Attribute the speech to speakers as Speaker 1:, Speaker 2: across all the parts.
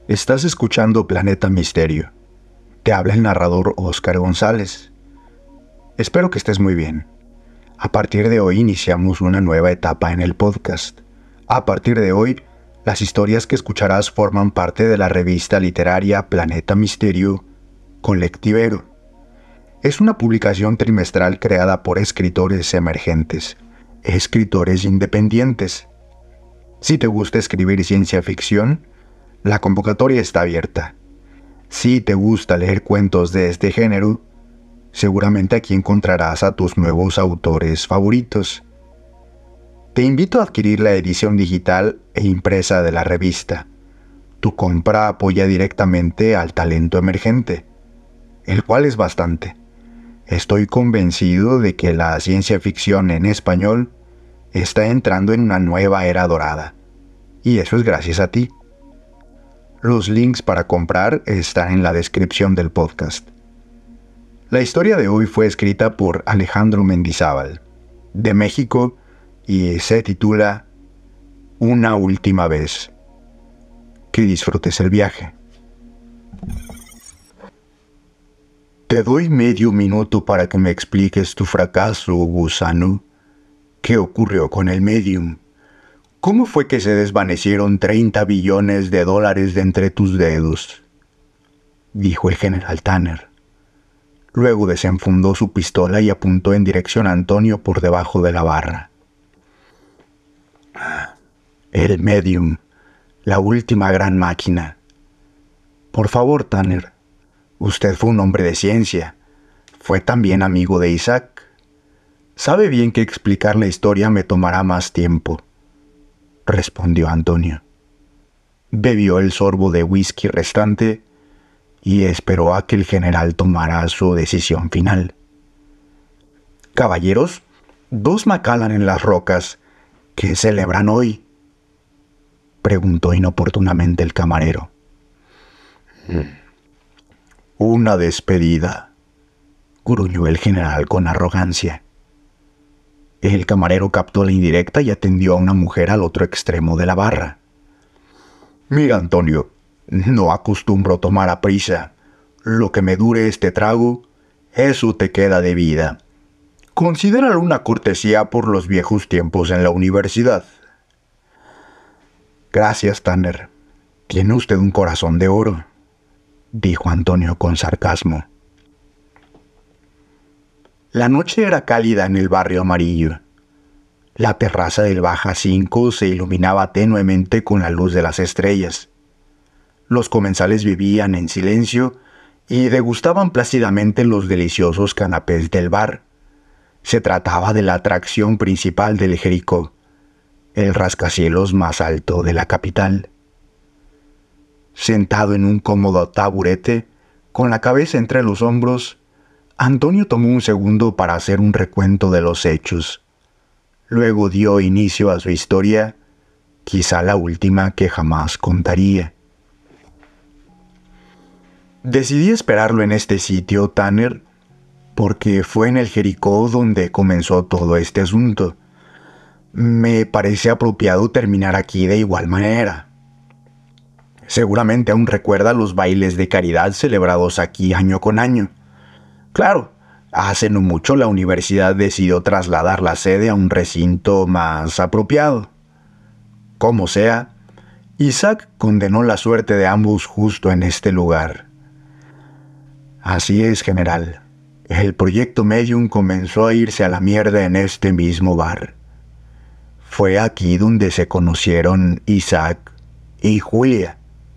Speaker 1: Estás escuchando Planeta Misterio. Te habla el narrador Óscar González. Espero que estés muy bien. A partir de hoy iniciamos una nueva etapa en el podcast. A partir de hoy, las historias que escucharás forman parte de la revista literaria Planeta Misterio Colectivero. Es una publicación trimestral creada por escritores emergentes, escritores independientes. Si te gusta escribir ciencia ficción, la convocatoria está abierta. Si te gusta leer cuentos de este género, seguramente aquí encontrarás a tus nuevos autores favoritos. Te invito a adquirir la edición digital e impresa de la revista. Tu compra apoya directamente al talento emergente, el cual es bastante. Estoy convencido de que la ciencia ficción en español está entrando en una nueva era dorada, y eso es gracias a ti. Los links para comprar están en la descripción del podcast. La historia de hoy fue escrita por Alejandro Mendizábal, de México, y se titula Una última vez. Que disfrutes el viaje. Te doy medio minuto para que me expliques tu fracaso, gusano. ¿Qué ocurrió con el medium? ¿Cómo fue que se desvanecieron 30 billones de dólares de entre tus dedos? Dijo el general Tanner. Luego desenfundó su pistola y apuntó en dirección a Antonio por debajo de la barra. El medium, la última gran máquina. Por favor, Tanner, usted fue un hombre de ciencia. Fue también amigo de Isaac. Sabe bien que explicar la historia me tomará más tiempo, respondió Antonio. Bebió el sorbo de whisky restante y esperó a que el general tomara su decisión final. Caballeros, 2 Macallan en las rocas. ¿Qué celebran hoy?, preguntó inoportunamente el camarero. Una despedida, gruñó el general con arrogancia. El camarero captó la indirecta y atendió a una mujer al otro extremo de la barra. Mira, Antonio, no acostumbro tomar a prisa. Lo que me dure este trago, eso te queda de vida. Considéralo una cortesía por los viejos tiempos en la universidad. Gracias, Tanner. Tiene usted un corazón de oro, dijo Antonio con sarcasmo. La noche era cálida en el barrio Amarillo. La terraza del Baja 5 se iluminaba tenuemente con la luz de las estrellas. Los comensales vivían en silencio y degustaban plácidamente los deliciosos canapés del bar. Se trataba de la atracción principal del Jericó, el rascacielos más alto de la capital. Sentado en un cómodo taburete, con la cabeza entre los hombros, Antonio tomó un segundo para hacer un recuento de los hechos. Luego dio inicio a su historia, quizá la última que jamás contaría. Decidí esperarlo en este sitio, Tanner, porque fue en el Jericó donde comenzó todo este asunto. Me parece apropiado terminar aquí de igual manera. Seguramente aún recuerda los bailes de caridad celebrados aquí año con año. Claro, hace no mucho la universidad decidió trasladar la sede a un recinto más apropiado. Como sea, Isaac condenó la suerte de ambos justo en este lugar. Así es, general. El proyecto Medium comenzó a irse a la mierda en este mismo bar. Fue aquí donde se conocieron Isaac y Julia.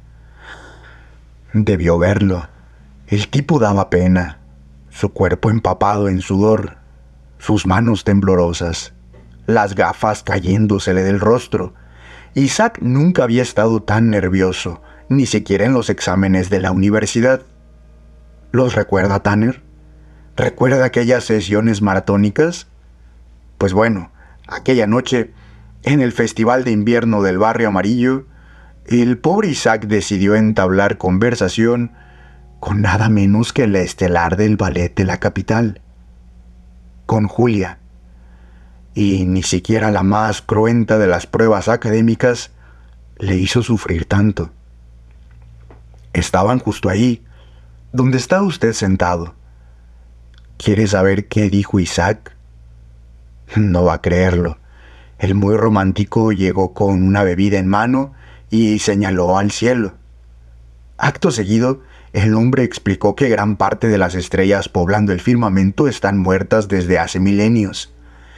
Speaker 1: Debió verlo. El tipo daba pena. Su cuerpo empapado en sudor, sus manos temblorosas, las gafas cayéndosele del rostro. Isaac nunca había estado tan nervioso, ni siquiera en los exámenes de la universidad. ¿Los recuerda, Tanner? ¿Recuerda aquellas sesiones maratónicas? Pues bueno, aquella noche, en el festival de invierno del barrio Amarillo, el pobre Isaac decidió entablar conversación con nada menos que la estelar del ballet de la capital, con Julia. Y ni siquiera la más cruenta de las pruebas académicas le hizo sufrir tanto. Estaban justo ahí, donde está usted sentado. ¿Quiere saber qué dijo Isaac? No va a creerlo. El muy romántico llegó con una bebida en mano y señaló al cielo. Acto seguido, el hombre explicó que gran parte de las estrellas poblando el firmamento están muertas desde hace milenios.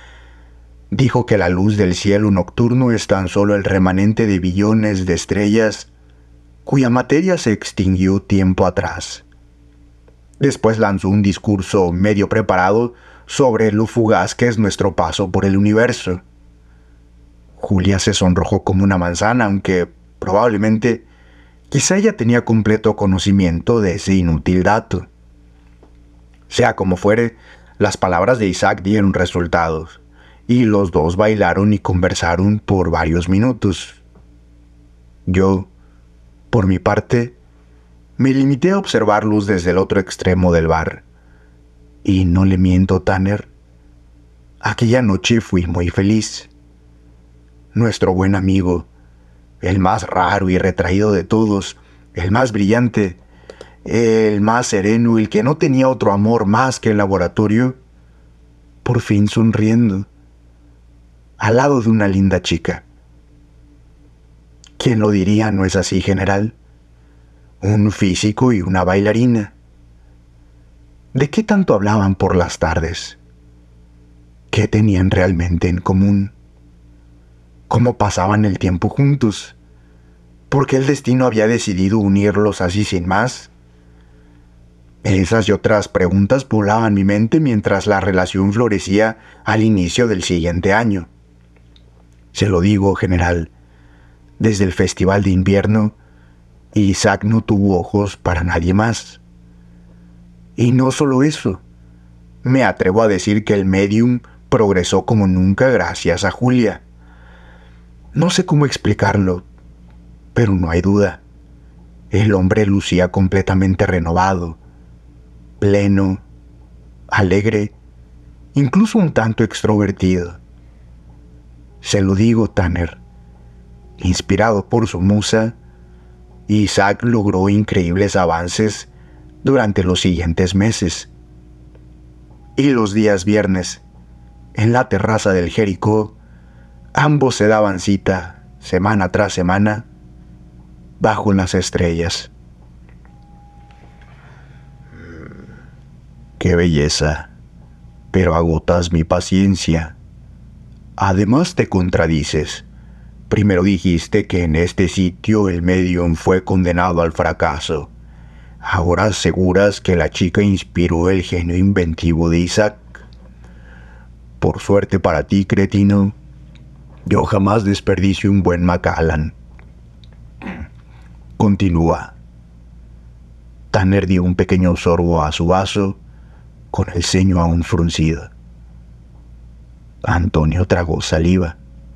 Speaker 1: Dijo que la luz del cielo nocturno es tan solo el remanente de billones de estrellas cuya materia se extinguió tiempo atrás. Después lanzó un discurso medio preparado sobre lo fugaz que es nuestro paso por el universo. Julia se sonrojó como una manzana, aunque probablemente quizá ella tenía completo conocimiento de ese inútil dato. Sea como fuere, las palabras de Isaac dieron resultados, y los dos bailaron y conversaron por varios minutos. Yo, por mi parte, me limité a observarlos desde el otro extremo del bar. Y no le miento, Tanner, aquella noche fui muy feliz. Nuestro buen amigo, el más raro y retraído de todos, el más brillante, el más sereno, el que no tenía otro amor más que el laboratorio, por fin sonriendo, al lado de una linda chica. ¿Quién lo diría, no es así, general? Un físico y una bailarina. ¿De qué tanto hablaban por las tardes? ¿Qué tenían realmente en común? ¿Cómo pasaban el tiempo juntos? ¿Por qué el destino había decidido unirlos así sin más? Esas y otras preguntas poblaban mi mente mientras la relación florecía al inicio del siguiente año. Se lo digo, general, desde el festival de invierno, Isaac no tuvo ojos para nadie más. Y no solo eso, me atrevo a decir que el medium progresó como nunca gracias a Julia. No sé cómo explicarlo, pero no hay duda. El hombre lucía completamente renovado, pleno, alegre, incluso un tanto extrovertido. Se lo digo, Tanner. Inspirado por su musa, Isaac logró increíbles avances durante los siguientes meses. Y los días viernes, en la terraza del Jericó, ambos se daban cita, semana tras semana, bajo las estrellas. ¡Qué belleza! Pero agotas mi paciencia. Además te contradices. Primero dijiste que en este sitio el medium fue condenado al fracaso. Ahora aseguras que la chica inspiró el genio inventivo de Isaac. Por suerte para ti, cretino, yo jamás desperdicio un buen Macallan. Continúa. Tanner dio un pequeño sorbo a su vaso, con el ceño aún fruncido. Antonio tragó saliva.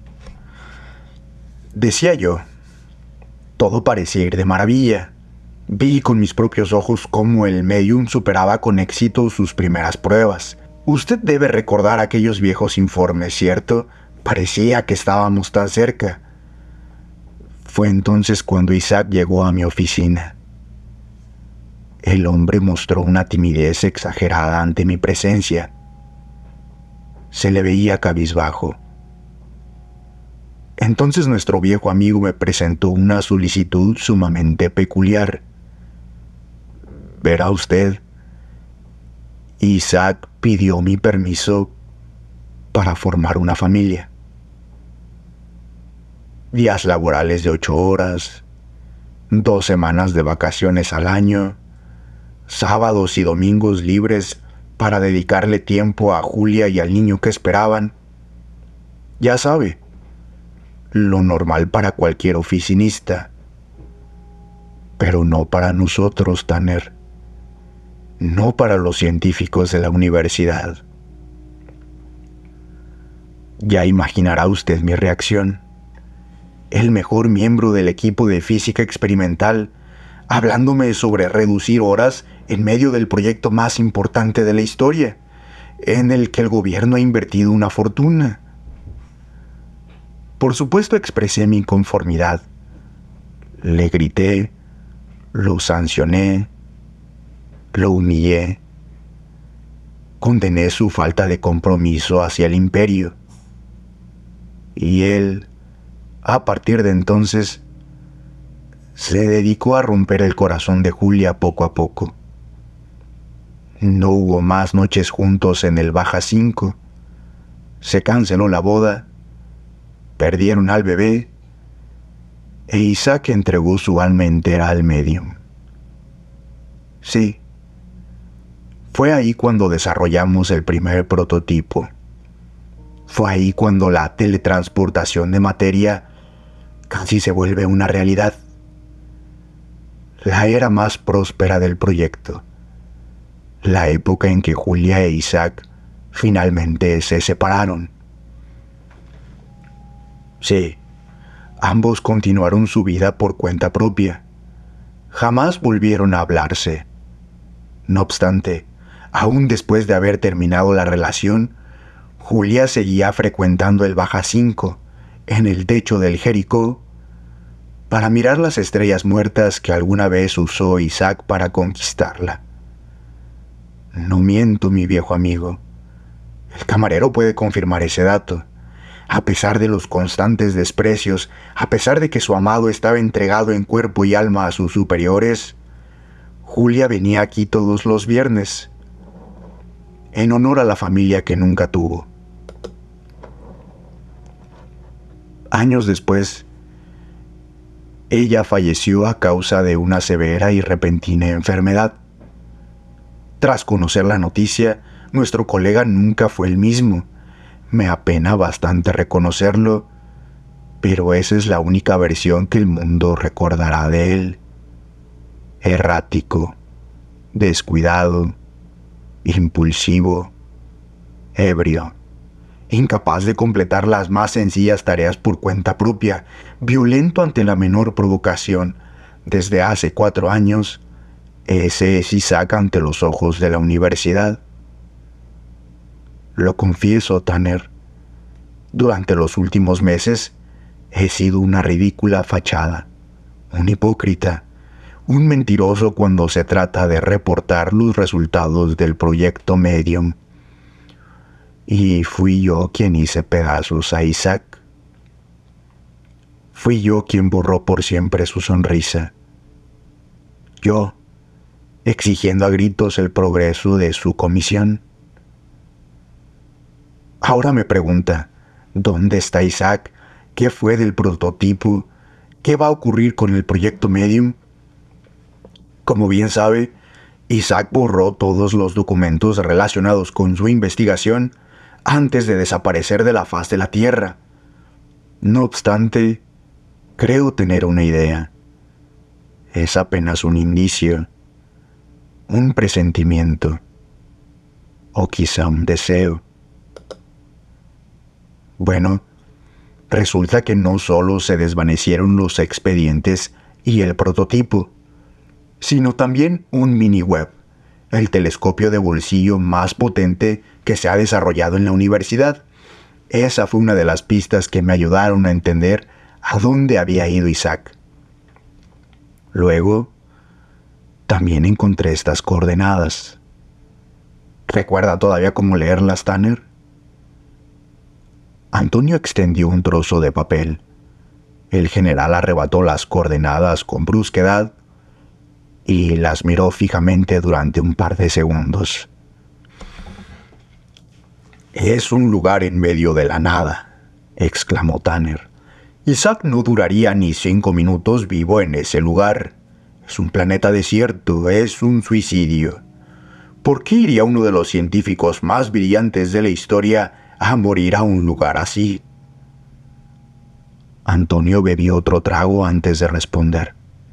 Speaker 1: Decía yo, todo parecía ir de maravilla. Vi con mis propios ojos cómo el medium superaba con éxito sus primeras pruebas. Usted debe recordar aquellos viejos informes, ¿cierto? Parecía que estábamos tan cerca. Fue entonces cuando Isaac llegó a mi oficina. El hombre mostró una timidez exagerada ante mi presencia. Se le veía cabizbajo. Entonces nuestro viejo amigo me presentó una solicitud sumamente peculiar. Verá usted, Isaac pidió mi permiso para formar una familia. Días laborales de 8 horas, 2 semanas de vacaciones al año, sábados y domingos libres para dedicarle tiempo a Julia y al niño que esperaban. Ya sabe, lo normal para cualquier oficinista. Pero no para nosotros, Tanner. No para los científicos de la universidad. Ya imaginará usted mi reacción. El mejor miembro del equipo de física experimental, hablándome sobre reducir horas en medio del proyecto más importante de la historia, en el que el gobierno ha invertido una fortuna. Por supuesto expresé mi inconformidad. Le grité, Lo sancioné, lo humillé, condené su falta de compromiso hacia el imperio. Y él, a partir de entonces, se dedicó a romper el corazón de Julia poco a poco. No hubo más noches juntos en el Baja 5. Se canceló la boda, perdieron al bebé, e Isaac entregó su alma entera al medium. Sí, fue ahí cuando desarrollamos el primer prototipo. Fue ahí cuando la teletransportación de materia casi se vuelve una realidad. La era más próspera del proyecto. La época en que Julia e Isaac finalmente se separaron. Sí, ambos continuaron su vida por cuenta propia. Jamás volvieron a hablarse. No obstante, aún después de haber terminado la relación, Julia seguía frecuentando el Baja 5, en el techo del Jericó, para mirar las estrellas muertas que alguna vez usó Isaac para conquistarla. No miento, mi viejo amigo. El camarero puede confirmar ese dato. A pesar de los constantes desprecios, a pesar de que su amado estaba entregado en cuerpo y alma a sus superiores, Julia venía aquí todos los viernes, en honor a la familia que nunca tuvo. Años después, ella falleció a causa de una severa y repentina enfermedad. Tras conocer la noticia, nuestro colega nunca fue el mismo. Me apena bastante reconocerlo, pero esa es la única versión que el mundo recordará de él. Errático, descuidado, impulsivo, ebrio, incapaz de completar las más sencillas tareas por cuenta propia, violento ante la menor provocación. Desde hace 4 años, ese es Isaac ante los ojos de la universidad. Lo confieso, Tanner. Durante los últimos meses he sido una ridícula fachada, un hipócrita, un mentiroso cuando se trata de reportar los resultados del proyecto Medium. Y fui yo quien hice pedazos a Isaac. Fui yo quien borró por siempre su sonrisa. Yo, exigiendo a gritos el progreso de su comisión. Ahora me pregunta, ¿dónde está Isaac? ¿Qué fue del prototipo? ¿Qué va a ocurrir con el proyecto Medium? Como bien sabe, Isaac borró todos los documentos relacionados con su investigación antes de desaparecer de la faz de la Tierra. No obstante, creo tener una idea. Es apenas un indicio, un presentimiento, o quizá un deseo. Bueno, resulta que no solo se desvanecieron los expedientes y el prototipo, sino también un mini-web, el telescopio de bolsillo más potente que se ha desarrollado en la universidad. Esa fue una de las pistas que me ayudaron a entender a dónde había ido Isaac. Luego, también encontré estas coordenadas. ¿Recuerda todavía cómo leerlas, Tanner? Antonio extendió un trozo de papel. El general arrebató las coordenadas con brusquedad y las miró fijamente durante un par de segundos. «Es un lugar en medio de la nada», exclamó Tanner. «Isaac no duraría ni 5 minutos vivo en ese lugar. Es un planeta desierto, es un suicidio. ¿Por qué iría uno de los científicos más brillantes de la historia a morir a un lugar así?» Antonio bebió otro trago antes de responder.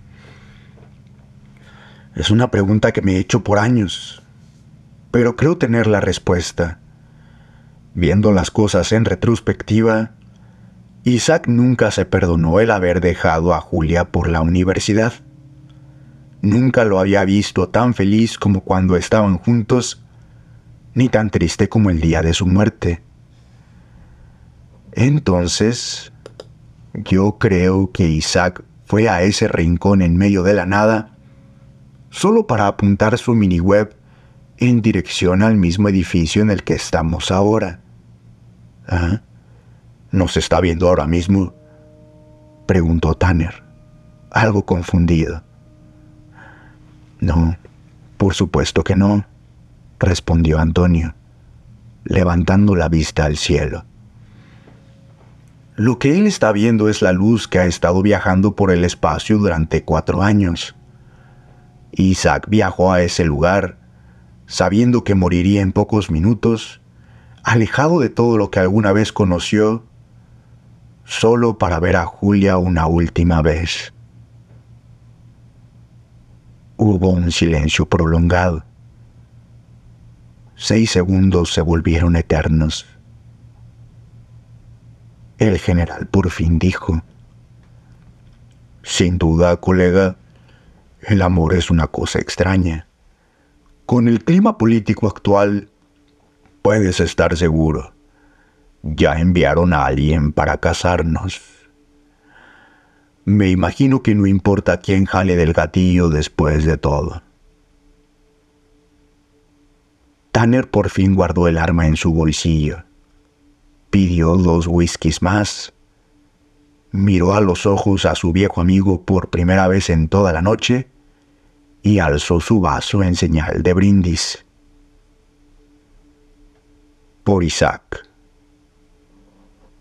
Speaker 1: «Es una pregunta que me he hecho por años, pero creo tener la respuesta. Viendo las cosas en retrospectiva, Isaac nunca se perdonó el haber dejado a Julia por la universidad. Nunca lo había visto tan feliz como cuando estaban juntos, ni tan triste como el día de su muerte. Entonces, yo creo que Isaac fue a ese rincón en medio de la nada solo para apuntar su miniweb en dirección al mismo edificio en el que estamos ahora. ¿Ah? ¿Nos está viendo ahora mismo?, preguntó Tanner, algo confundido. No, por supuesto que no, respondió Antonio, levantando la vista al cielo. Lo que él está viendo es la luz que ha estado viajando por el espacio durante 4 años. Isaac viajó a ese lugar, sabiendo que moriría en pocos minutos, alejado de todo lo que alguna vez conoció, solo para ver a Julia una última vez. Hubo un silencio prolongado. 6 segundos se volvieron eternos. El general por fin dijo: «Sin duda, colega, el amor es una cosa extraña. Con el clima político actual, puedes estar seguro. Ya enviaron a alguien para casarnos. Me imagino que no importa quién jale del gatillo después de todo». Tanner por fin guardó el arma en su bolsillo. Pidió 2 whiskies más. Miró a los ojos a su viejo amigo por primera vez en toda la noche y alzó su vaso en señal de brindis. Por Isaac.